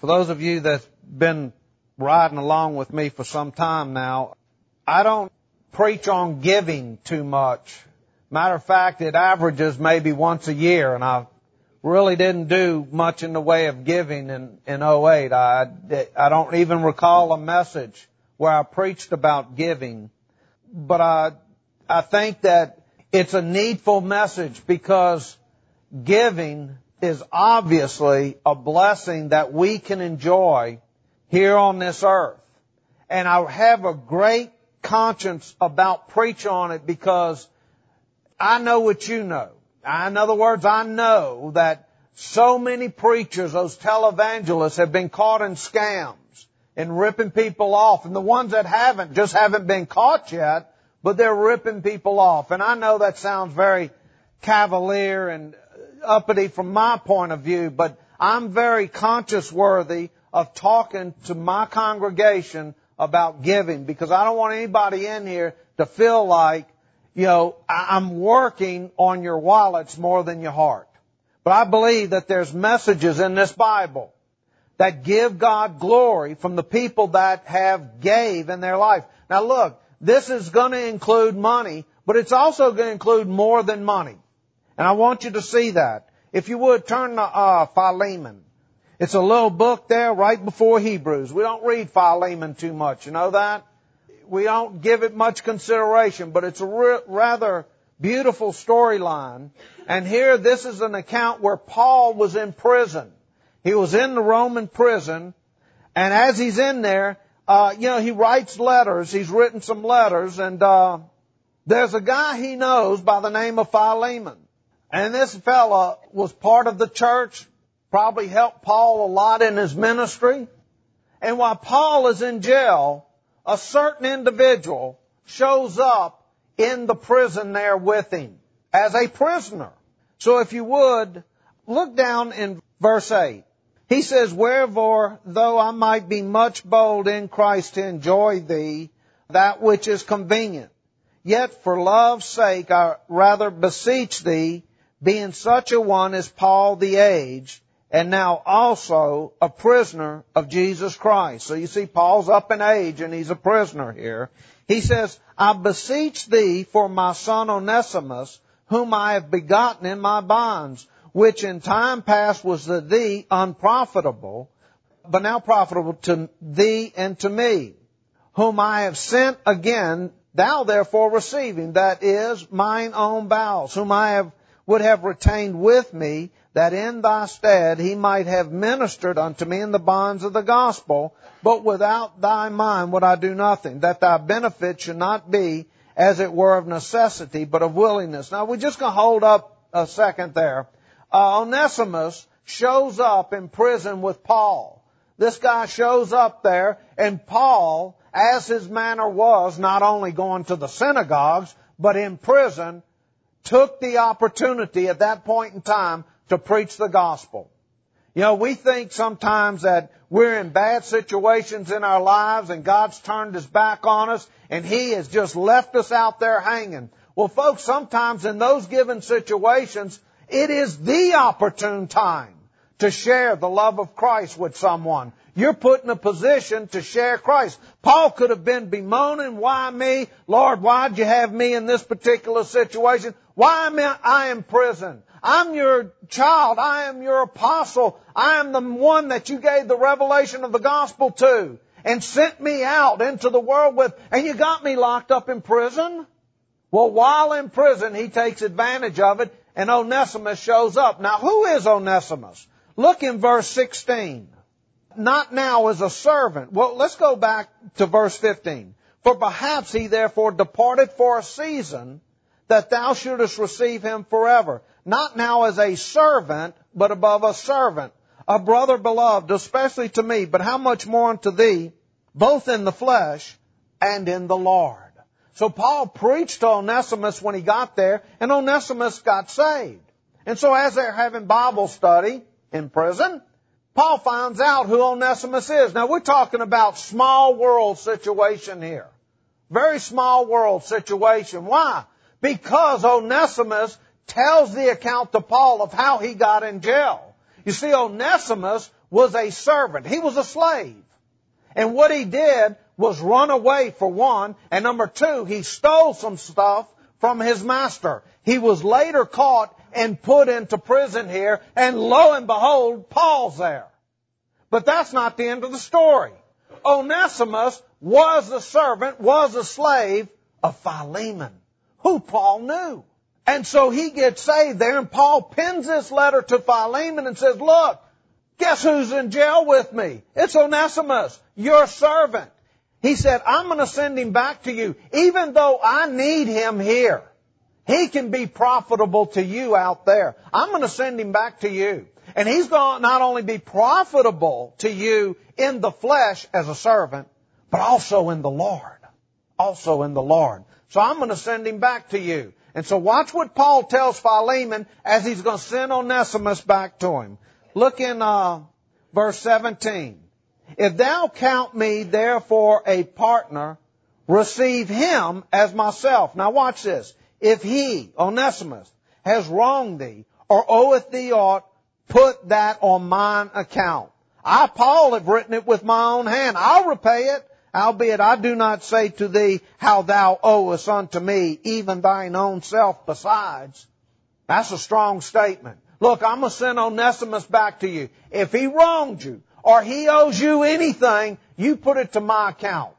For those of you that's been riding along with me for some time now, I don't preach on giving too much. Matter of fact, it averages maybe once a year, and I really didn't do much in the way of giving in 2008. I don't even recall a message where I preached about giving. But I think that it's a needful message because giving is obviously a blessing that we can enjoy here on this earth. And I have a great conscience about preaching on it because I know what you know. In other words, I know that so many preachers, those televangelists, have been caught in scams and ripping people off. And the ones that haven't just haven't been caught yet, but they're ripping people off. And I know that sounds very cavalier and uppity from my point of view, but I'm very conscience-worthy of talking to my congregation about giving because I don't want anybody in here to feel like, I'm working on your wallets more than your heart. But I believe that there's messages in this Bible that give God glory from the people that have gave in their life. Now look, this is going to include money, but it's also going to include more than money. And I want you to see that. If you would, turn to Philemon. It's a little book there right before Hebrews. We don't read Philemon too much, you know that? We don't give it much consideration, but it's a rather beautiful storyline. And here, this is an account where Paul was in prison. He was in the Roman prison, and as he's in there, he writes letters. He's written some letters, and there's a guy he knows by the name of Philemon. And this fella was part of the church, probably helped Paul a lot in his ministry. And while Paul is in jail, a certain individual shows up in the prison there with him as a prisoner. So if you would, look down in verse 8. He says, "Wherefore, though I might be much bold in Christ to enjoy thee, that which is convenient, yet for love's sake I rather beseech thee, being such a one as Paul the aged, and now also a prisoner of Jesus Christ." So you see, Paul's up in age and he's a prisoner here. He says, "I beseech thee for my son Onesimus, whom I have begotten in my bonds, which in time past was to thee unprofitable, but now profitable to thee and to me, whom I have sent again, thou therefore receiving, that is, mine own bowels, whom I would have retained with me, that in thy stead he might have ministered unto me in the bonds of the gospel, but without thy mind would I do nothing, that thy benefit should not be, as it were, of necessity, but of willingness." Now, we're just going to hold up a second there. Onesimus shows up in prison with Paul. This guy shows up there, and Paul, as his manner was, not only going to the synagogues, but in prison, took the opportunity at that point in time to preach the gospel. We think sometimes that we're in bad situations in our lives and God's turned His back on us and He has just left us out there hanging. Well, folks, sometimes in those given situations, it is the opportune time to share the love of Christ with someone. You're put in a position to share Christ. Paul could have been bemoaning, "Why me? Lord, why'd you have me in this particular situation? Why am I in prison? I'm your child. I am your apostle. I am the one that you gave the revelation of the gospel to and sent me out into the world with, and you got me locked up in prison?" Well, while in prison, he takes advantage of it, and Onesimus shows up. Now, who is Onesimus? Look in verse 16. "Not now as a servant." Well, let's go back to verse 15. "For perhaps he therefore departed for a season, that thou shouldest receive him forever. Not now as a servant, but above a servant. A brother beloved, especially to me, but how much more unto thee, both in the flesh and in the Lord." So Paul preached to Onesimus when he got there, and Onesimus got saved. And so as they're having Bible study in prison, Paul finds out who Onesimus is. Now, we're talking about small world situation here. Very small world situation. Why? Because Onesimus tells the account to Paul of how he got in jail. You see, Onesimus was a servant. He was a slave. And what he did was run away, for one, and number two, he stole some stuff from his master. He was later caught and put into prison here, and lo and behold, Paul's there. But that's not the end of the story. Onesimus was a servant, was a slave of Philemon, who Paul knew. And so he gets saved there, and Paul pins this letter to Philemon and says, look, guess who's in jail with me? It's Onesimus, your servant. He said, I'm going to send him back to you, even though I need him here. He can be profitable to you out there. I'm going to send him back to you. And he's going to not only be profitable to you in the flesh as a servant, but also in the Lord. Also in the Lord. So I'm going to send him back to you. And so watch what Paul tells Philemon as he's going to send Onesimus back to him. Look in verse 17. If thou count me therefore a partner, receive him as myself. Now watch this. If he, Onesimus, has wronged thee or oweth thee aught, put that on mine account. I, Paul, have written it with my own hand. I'll repay it. Albeit I do not say to thee how thou owest unto me, even thine own self besides. That's a strong statement. Look, I'm going to send Onesimus back to you. If he wronged you or he owes you anything, you put it to my account.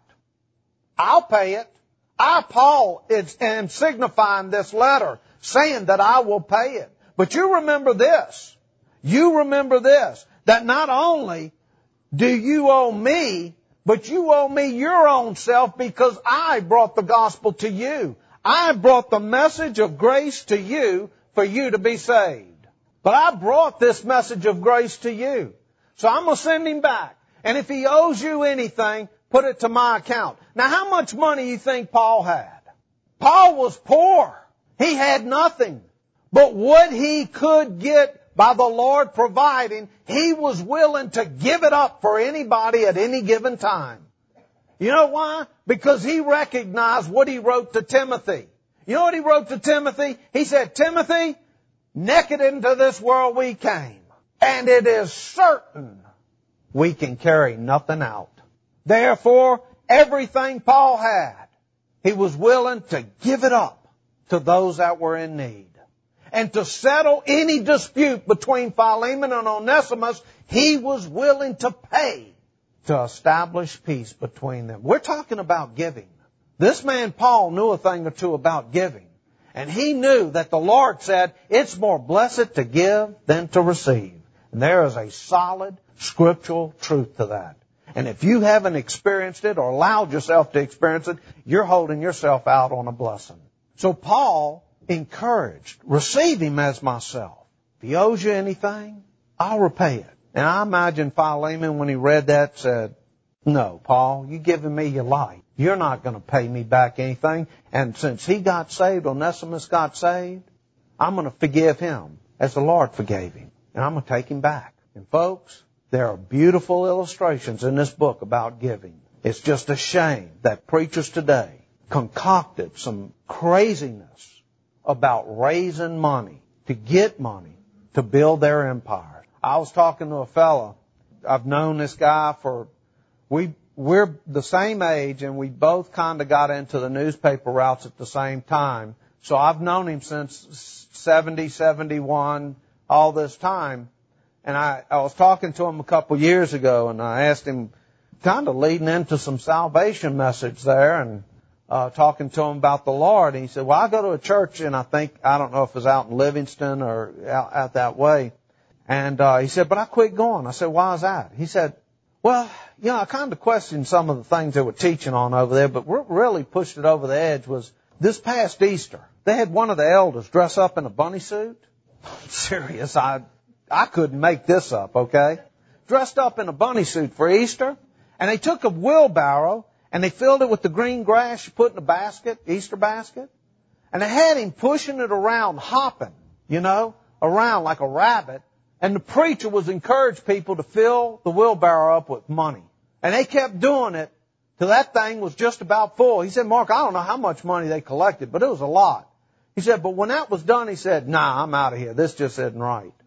I'll pay it. I, Paul, am signifying this letter, saying that I will pay it. But you remember this. You remember this, that not only do you owe me, but you owe me your own self, because I brought the gospel to you. I brought the message of grace to you for you to be saved. But I brought this message of grace to you. So I'm going to send him back. And if he owes you anything, put it to my account. Now, how much money you think Paul had? Paul was poor. He had nothing. But what he could get by the Lord providing, he was willing to give it up for anybody at any given time. You know why? Because he recognized what he wrote to Timothy. You know what he wrote to Timothy? He said, Timothy, naked into this world we came, and it is certain we can carry nothing out. Therefore, everything Paul had, he was willing to give it up to those that were in need. And to settle any dispute between Philemon and Onesimus, he was willing to pay to establish peace between them. We're talking about giving. This man Paul knew a thing or two about giving. And he knew that the Lord said, it's more blessed to give than to receive. And there is a solid scriptural truth to that. And if you haven't experienced it or allowed yourself to experience it, you're holding yourself out on a blessing. So Paul encouraged, receive him as myself. If he owes you anything, I'll repay it. And I imagine Philemon, when he read that, said, no, Paul, you're giving me your life. You're not going to pay me back anything. And since he got saved, Onesimus got saved, I'm going to forgive him as the Lord forgave him. And I'm going to take him back. And folks, there are beautiful illustrations in this book about giving. It's just a shame that preachers today concocted some craziness about raising money to get money to build their empire. I was talking to a fella. I've known this guy we're the same age, and we both kind of got into the newspaper routes at the same time. So I've known him since 70, 71, all this time. And I was talking to him a couple years ago, and I asked him, kind of leading into some salvation message there, and talking to him about the Lord. And he said, well, I go to a church, and I don't know if it was out in Livingston or out that way. And he said, but I quit going. I said, why is that? He said, well, I kind of questioned some of the things they were teaching on over there, but what really pushed it over the edge was this past Easter. They had one of the elders dress up in a bunny suit. I'm serious. I couldn't make this up, okay? Dressed up in a bunny suit for Easter. And they took a wheelbarrow and they filled it with the green grass you put in a basket, Easter basket. And they had him pushing it around, hopping, around like a rabbit. And the preacher was encouraging people to fill the wheelbarrow up with money. And they kept doing it till that thing was just about full. He said, Mark, I don't know how much money they collected, but it was a lot. He said, but when that was done, he said, nah, I'm out of here. This just isn't right.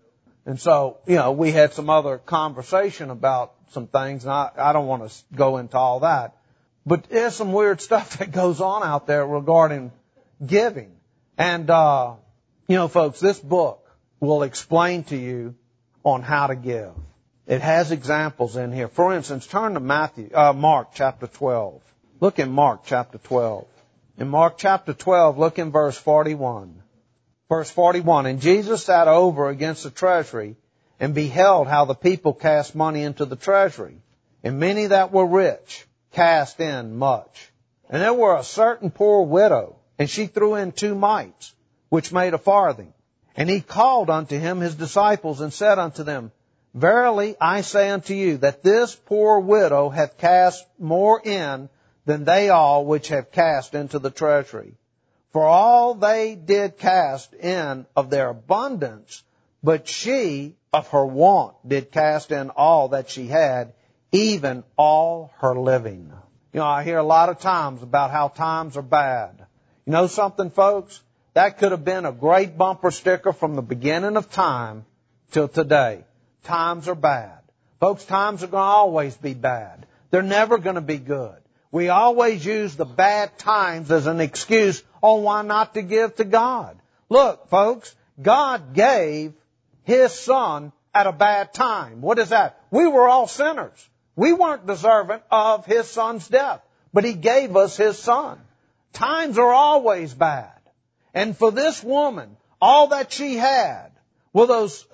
And so, we had some other conversation about some things, and I don't want to go into all that. But there's some weird stuff that goes on out there regarding giving. And, folks, this book will explain to you on how to give. It has examples in here. For instance, turn to Mark chapter 12. Look in Mark chapter 12. In Mark chapter 12, look in verse 41. Verse 41, and Jesus sat over against the treasury and beheld how the people cast money into the treasury. And many that were rich cast in much. And there were a certain poor widow, and she threw in 2 mites, which made a farthing. And he called unto him his disciples and said unto them, Verily I say unto you, that this poor widow hath cast more in than they all which have cast into the treasury. For all they did cast in of their abundance, but she of her want did cast in all that she had, even all her living. I hear a lot of times about how times are bad. You know something, folks? That could have been a great bumper sticker from the beginning of time till today. Times are bad. Folks, times are going to always be bad. They're never going to be good. We always use the bad times as an excuse on why not to give to God. Look, folks, God gave His Son at a bad time. What is that? We were all sinners. We weren't deserving of His Son's death, but He gave us His Son. Times are always bad. And for this woman, all that she had were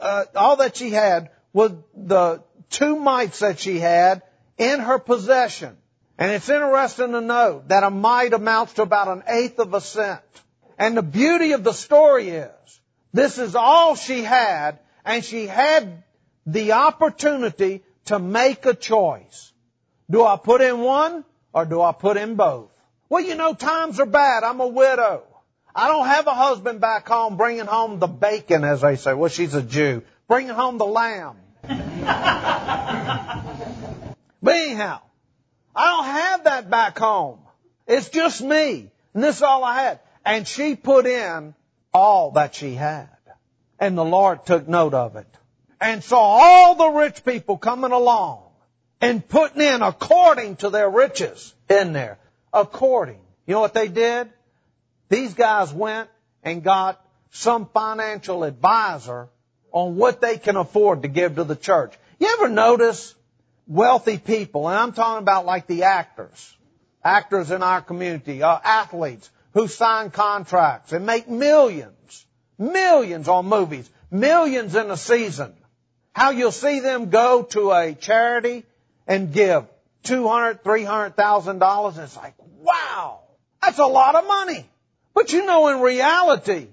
the 2 mites that she had in her possession. And it's interesting to note that a mite amounts to about 1/8 of a cent. And the beauty of the story is, this is all she had, and she had the opportunity to make a choice. Do I put in one, or do I put in both? Well, times are bad. I'm a widow. I don't have a husband back home bringing home the bacon, as they say. Well, she's a Jew. Bringing home the lamb. But anyhow, I don't have that back home. It's just me. And this is all I had. And she put in all that she had. And the Lord took note of it. And saw all the rich people coming along and putting in according to their riches in there. According. You know what they did? These guys went and got some financial advisor on what they can afford to give to the church. You ever notice wealthy people, and I'm talking about like the actors in our community, athletes who sign contracts and make millions on movies, millions in a season. How you'll see them go to a charity and give $200,000, $300,000. It's like, wow, that's a lot of money. But in reality,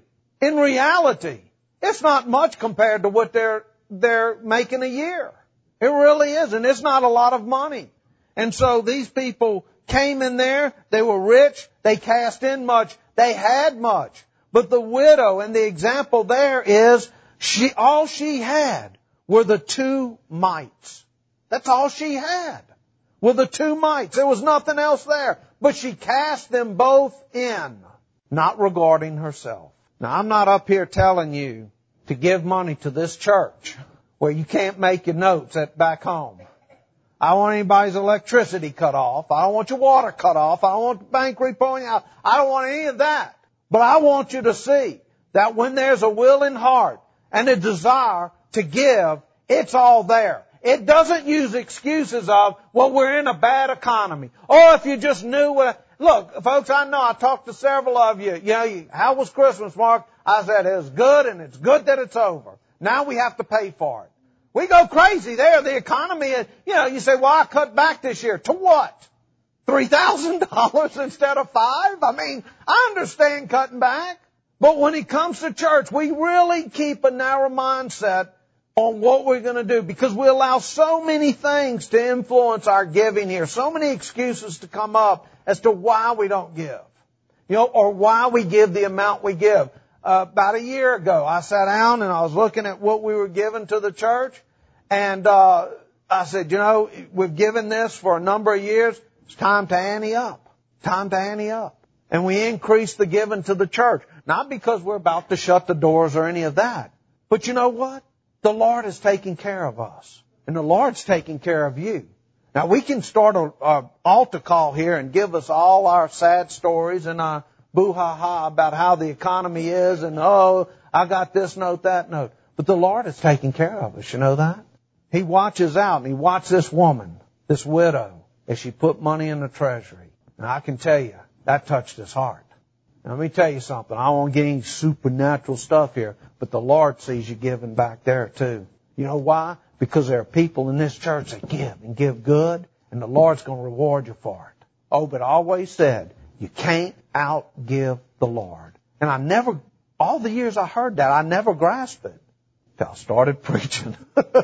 it's not much compared to what they're making a year. It really is, and it's not a lot of money. And so these people came in there, they were rich, they cast in much, they had much. But the widow, and the example there is, all she had were the 2 mites. That's all she had, were the 2 mites. There was nothing else there. But she cast them both in, not regarding herself. Now, I'm not up here telling you to give money to this church where you can't make your notes back home. I don't want anybody's electricity cut off. I don't want your water cut off. I don't want the bank repoing out. I don't want any of that. But I want you to see that when there's a willing heart and a desire to give, it's all there. It doesn't use excuses of, well, we're in a bad economy. Or if you just knew what... Look, folks, I know I talked to several of you. How was Christmas, Mark? I said it was good, and it's good that it's over. Now we have to pay for it. We go crazy there. The economy, you say, well, I cut back this year. To what? $3,000 instead of $5,000? I understand cutting back. But when it comes to church, we really keep a narrow mindset on what we're going to do, because we allow so many things to influence our giving here, so many excuses to come up as to why we don't give, or why we give the amount we give. About a year ago, I sat down and I was looking at what we were giving to the church, and I said, we've given this for a number of years. It's time to ante up. Time to ante up. And we increased the giving to the church, not because we're about to shut the doors or any of that. But you know what? The Lord is taking care of us. And the Lord's taking care of you. Now, we can start an altar call here and give us all our sad stories and our boo-ha-ha about how the economy is and, oh, I got this note, that note. But the Lord is taking care of us. You know that? He watches out, and He watched this woman, this widow, as she put money in the treasury. And I can tell you, that touched His heart. Now, let me tell you something. I won't get any supernatural stuff here, but the Lord sees you giving back there too. You know why? Because there are people in this church that give and give good, and the Lord's going to reward you for it. Oh, but I always said, you can't outgive the Lord. And I never, all the years I heard that, I never grasped it till I started preaching.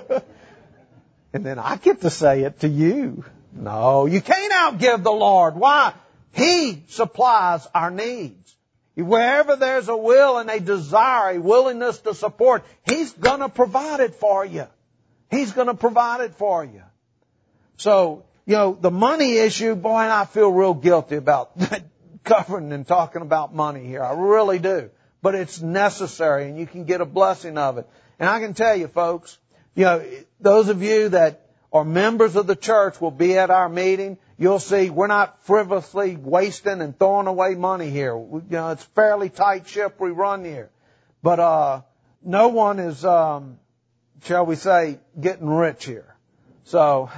And then I get to say it to you. No, you can't outgive the Lord. Why? He supplies our needs. Wherever there's a will and a desire, a willingness to support, He's going to provide it for you. He's going to provide it for you. So, the money issue, boy, and I feel real guilty about covering and talking about money here. I really do. But it's necessary, and you can get a blessing of it. And I can tell you, folks, those of you that are members of the church will be at our meeting. You'll see we're not frivolously wasting and throwing away money here. It's a fairly tight ship we run here. But no one is, shall we say, getting rich here. So,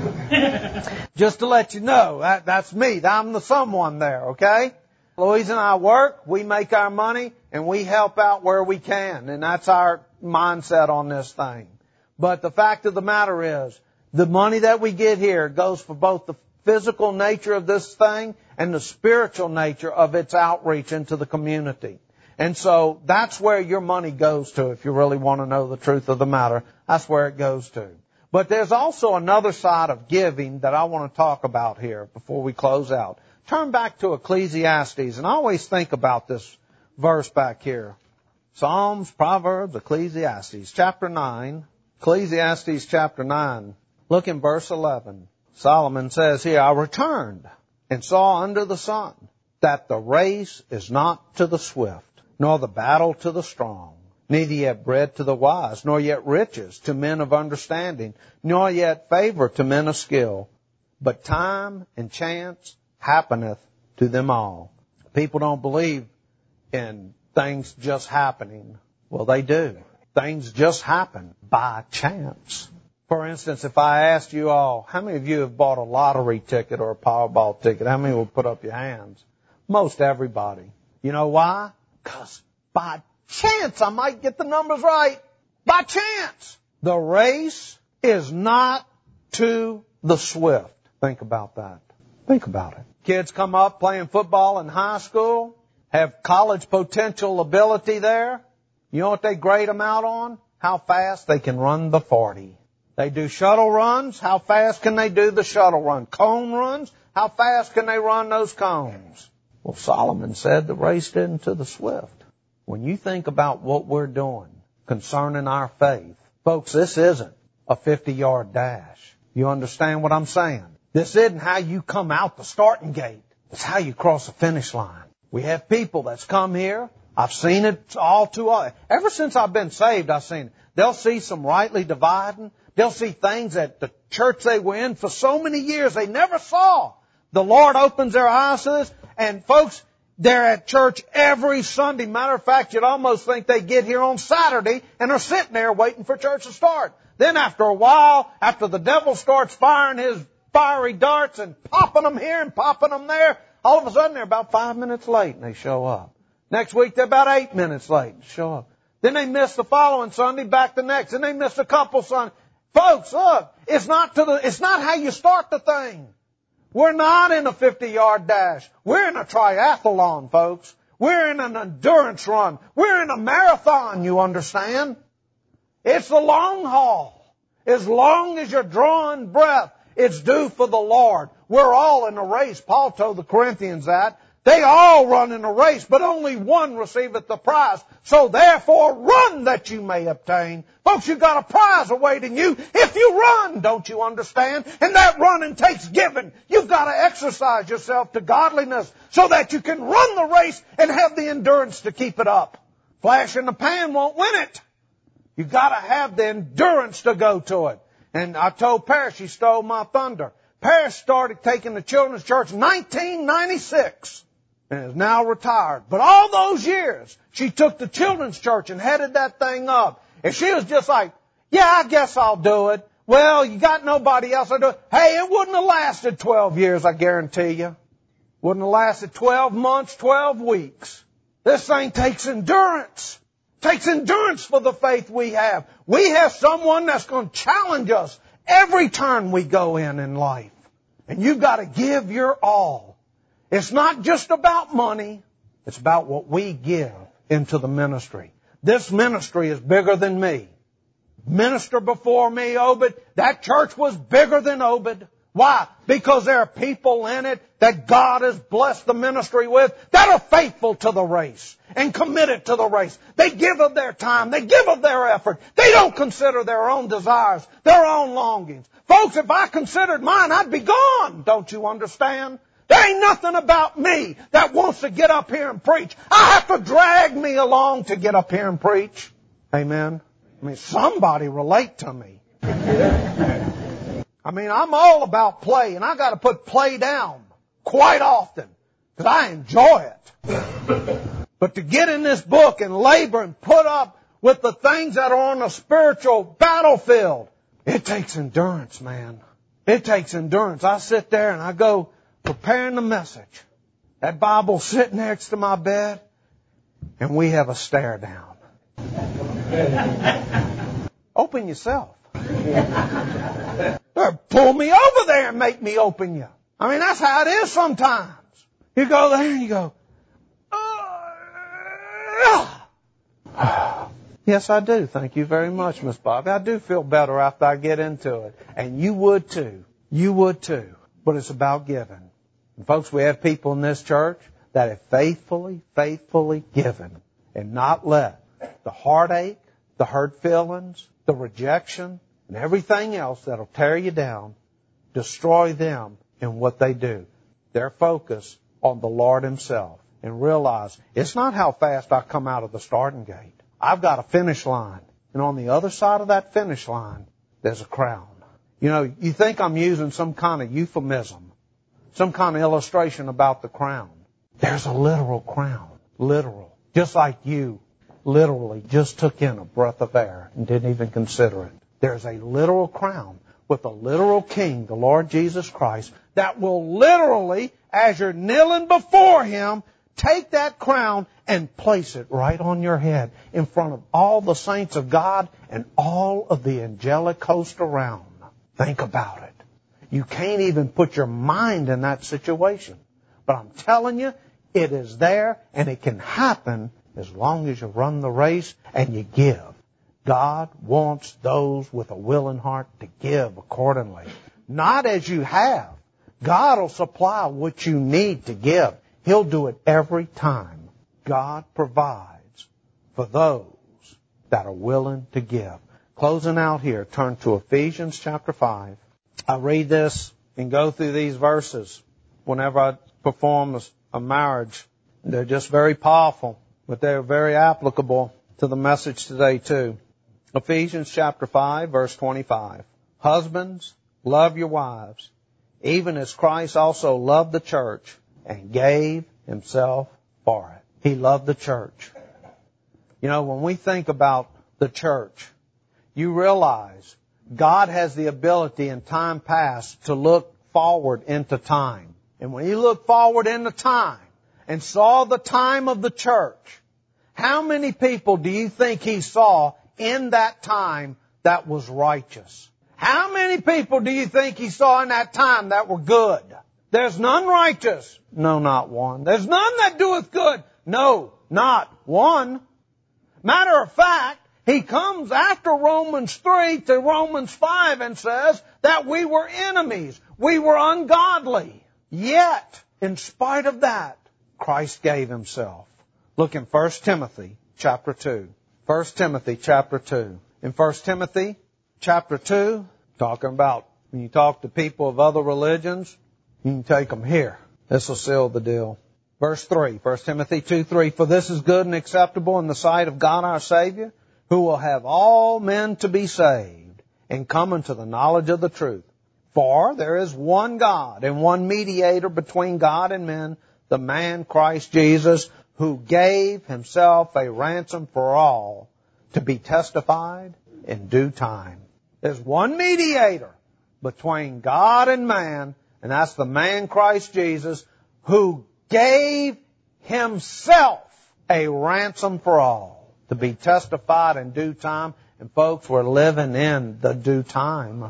just to let you know, that's me. I'm the someone there, okay? Louise and I work, we make our money, and we help out where we can. And that's our mindset on this thing. But the fact of the matter is, the money that we get here goes for both the physical nature of this thing and the spiritual nature of its outreach into the community. And so that's where your money goes to, if you really want to know the truth of the matter. That's where it goes to. But there's also another side of giving that I want to talk about here before we close out. Turn back to Ecclesiastes, and I always think about this verse back here. Psalms, Proverbs, Ecclesiastes, chapter 9. Ecclesiastes chapter 9. Look in verse 11. Solomon says here, I returned and saw under the sun that the race is not to the swift, nor the battle to the strong, neither yet bread to the wise, nor yet riches to men of understanding, nor yet favor to men of skill. But time and chance happeneth to them all. People don't believe in things just happening. Well, they do. Things just happen by chance. For instance, if I asked you all, how many of you have bought a lottery ticket or a Powerball ticket? How many will put up your hands? Most everybody. You know why? Because by chance I might get the numbers right. By chance. The race is not to the swift. Think about that. Think about it. Kids come up playing football in high school, have college potential ability there. You know what they grade them out on? How fast they can run the 40. They do shuttle runs. How fast can they do the shuttle run? Cone runs. How fast can they run those cones? Well, Solomon said the race isn't to the swift. When you think about what we're doing concerning our faith, folks, this isn't a 50-yard dash. You understand what I'm saying? This isn't how you come out the starting gate. It's how you cross the finish line. We have people that's come here. I've seen it all too often. Ever since I've been saved, I've seen it. They'll see some rightly dividing. They'll see things that the church they were in for so many years they never saw. The Lord opens their eyes to this. And folks, they're at church every Sunday. Matter of fact, you'd almost think they get here on Saturday and are sitting there waiting for church to start. Then after a while, after the devil starts firing his fiery darts and popping them here and popping them there, all of a sudden they're about 5 minutes late and they show up. Next week they're about 8 minutes late and show up. Then they miss the following Sunday, back the next. Then they miss a couple Sundays. Folks, look, it's not how you start the thing. We're not in a 50-yard dash. We're in a triathlon, folks. We're in an endurance run. We're in a marathon, you understand? It's the long haul. As long as you're drawing breath, it's due for the Lord. We're all in a race. Paul told the Corinthians that. They all run in a race, but only one receiveth the prize. So therefore, run that you may obtain. Folks, you've got a prize awaiting you if you run, don't you understand? And that running takes giving. You've got to exercise yourself to godliness so that you can run the race and have the endurance to keep it up. Flash in the pan won't win it. You got to have the endurance to go to it. And I told Paris, she stole my thunder. Paris started taking the children's church in 1996 and is now retired. But all those years, she took the children's church and headed that thing up. And she was just like, yeah, I guess I'll do it. Well, you got nobody else to do it. Hey, it wouldn't have lasted 12 years, I guarantee you. Wouldn't have lasted 12 months, 12 weeks. This thing takes endurance. Takes endurance for the faith we have. We have someone that's going to challenge us every turn we go in life. And you've got to give your all. It's not just about money. It's about what we give into the ministry. This ministry is bigger than me. Minister before me, Obed, that church was bigger than Obed. Why? Because there are people in it that God has blessed the ministry with that are faithful to the race and committed to the race. They give of their time. They give of their effort. They don't consider their own desires, their own longings. Folks, if I considered mine, I'd be gone. Don't you understand? There ain't nothing about me that wants to get up here and preach. I have to drag me along to get up here and preach. Amen. I mean, somebody relate to me. I mean, I'm all about play, and I got to put play down quite often because I enjoy it. But to get in this book and labor and put up with the things that are on the spiritual battlefield, it takes endurance, man. It takes endurance. I sit there and I go preparing the message. That Bible's sitting next to my bed, and we have a stare down. Open yourself. Pull me over there and make me open you. I mean, that's how it is sometimes. You go there and you go, yes, I do. Thank you very much, Miss Bobby. I do feel better after I get into it. And you would too. You would too. But it's about giving. And folks, we have people in this church that have faithfully given and not let the heartache, the hurt feelings, the rejection, and everything else that'll tear you down, destroy them in what they do. Their focus on the Lord Himself and realize it's not how fast I come out of the starting gate. I've got a finish line. And on the other side of that finish line, there's a crown. You know, you think I'm using some kind of euphemism, some kind of illustration about the crown. There's a literal crown. Literal. Just like you literally just took in a breath of air and didn't even consider it. There's a literal crown with a literal king, the Lord Jesus Christ, that will literally, as you're kneeling before Him, take that crown and place it right on your head in front of all the saints of God and all of the angelic host around. Think about it. You can't even put your mind in that situation. But I'm telling you, it is there and it can happen as long as you run the race and you give. God wants those with a willing heart to give accordingly. Not as you have. God will supply what you need to give. He'll do it every time. God provides for those that are willing to give. Closing out here, turn to Ephesians chapter 5. I read this and go through these verses whenever I perform a marriage. They're just very powerful, but they're very applicable to the message today too. Ephesians chapter 5, verse 25. Husbands, love your wives, even as Christ also loved the church and gave Himself for it. He loved the church. You know, when we think about the church, you realize God has the ability in time past to look forward into time. And when He looked forward into time and saw the time of the church, how many people do you think He saw in that time that was righteous? How many people do you think He saw in that time that were good? There's none righteous. No, not one. There's none that doeth good. No, not one. Matter of fact, He comes after Romans 3 to Romans 5 and says that we were enemies. We were ungodly. Yet, in spite of that, Christ gave Himself. Look in 1 Timothy chapter 2. 1 Timothy chapter 2. In 1 Timothy chapter 2, talking about when you talk to people of other religions, you can take them here. This will seal the deal. Verse 3, 1 Timothy 2:3. For this is good and acceptable in the sight of God our Savior, who will have all men to be saved and come into the knowledge of the truth. For there is one God and one mediator between God and men, the man Christ Jesus, who gave himself a ransom for all, to be testified in due time. There's one mediator between God and man, and that's the man Christ Jesus, who gave himself a ransom for all, to be testified in due time. And folks, we're living in the due time.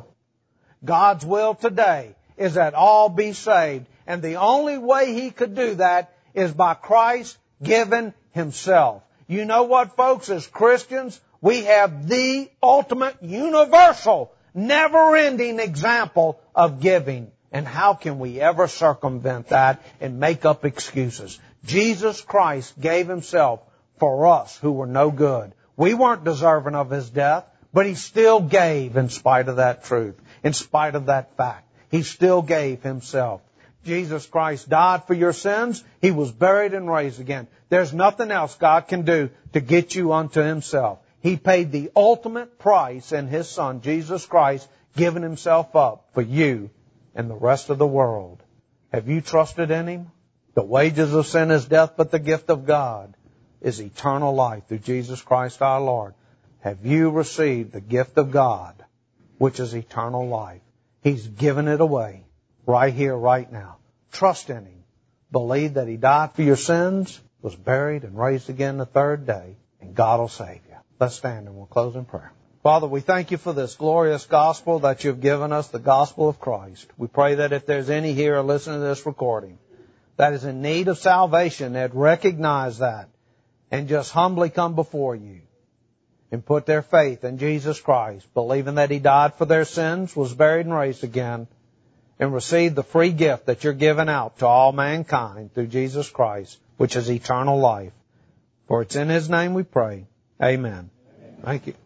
God's will today is that all be saved. And the only way He could do that is by Christ giving Himself. You know what, folks? As Christians, we have the ultimate, universal, never-ending example of giving. And how can we ever circumvent that and make up excuses? Jesus Christ gave Himself for us who were no good. We weren't deserving of His death, but He still gave in spite of that truth, in spite of that fact. He still gave Himself. Jesus Christ died for your sins. He was buried and raised again. There's nothing else God can do to get you unto Himself. He paid the ultimate price in His Son, Jesus Christ, giving Himself up for you and the rest of the world. Have you trusted in Him? The wages of sin is death, but the gift of God is eternal life through Jesus Christ our Lord. Have you received the gift of God, which is eternal life? He's given it away right here, right now. Trust in Him. Believe that He died for your sins, was buried, and raised again the third day, and God will save you. Let's stand and we'll close in prayer. Father, we thank You for this glorious gospel that You've given us, the gospel of Christ. We pray that if there's any here listening to this recording that is in need of salvation, they'd recognize that and just humbly come before You and put their faith in Jesus Christ, believing that He died for their sins, was buried and raised again, and receive the free gift that You're giving out to all mankind through Jesus Christ, which is eternal life. For it's in His name we pray. Amen. Thank you.